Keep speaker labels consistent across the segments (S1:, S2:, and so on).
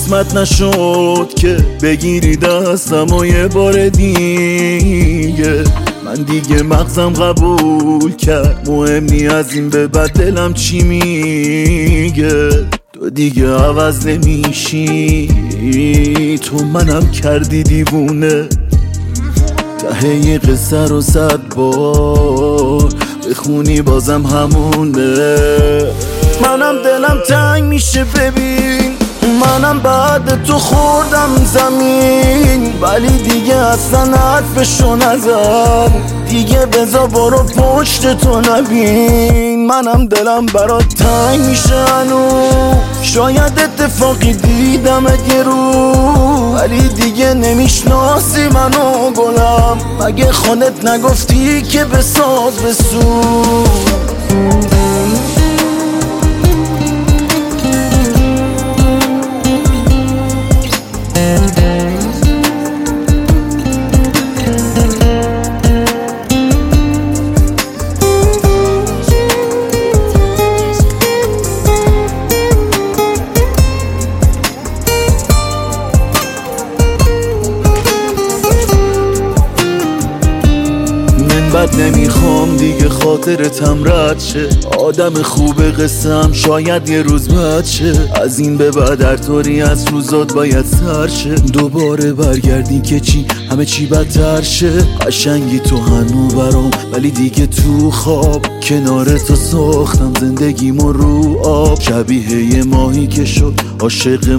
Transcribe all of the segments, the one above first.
S1: قسمت نشد که بگیری دستم و یه بار دیگه. من دیگه مغزم قبول کرد مهم نی از این به بعد دلم چی میگه. تو دیگه عوض نمیشی، تو منم کردی دیوونه. ته یه قصه رو 100 بار بخونی بازم همونه. منم دلم تنگ میشه ببین، منم بعد تو خوردم زمین، ولی دیگه اصلا حرفشو نزن. دیگه بزا برو پشت تو نبین. منم دلم برات تنگ میشه هنو، شاید اتفاقی دیدم یه رو، ولی دیگه نمیشناسی منو گلم. مگه خودت نگفتی که بساز بسو؟ بد نمیخوام دیگه خاطرتم رد شه، آدم خوب قصم شاید یه روز بد شه. از این به بعد هر طوری از روزات باید سر شه، دوباره برگردی که چی همه چی بدتر شه. قشنگی تو هنو برام ولی دیگه تو خواب، کنار تو ساختم زندگیمو رو آب. شبیه یه ماهی که شد عاشق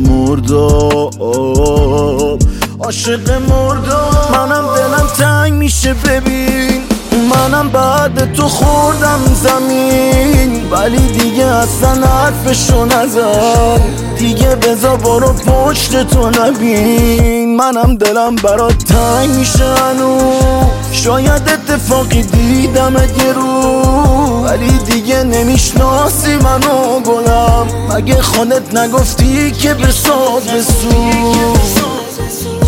S1: مرداب، عاشق مرداب. منم دلم تنگ میشه ببین، منم بعد تو خوردم زمین، ولی دیگه اصلا حرفشو نزن. دیگه بزا برو پشت تو نبین. منم دلم برات تنگ میشه هنو، شاید اتفاقی دیدم یه رو، ولی دیگه نمیشناسی منو گلم. مگه خودت نگفتی که بساز بسو؟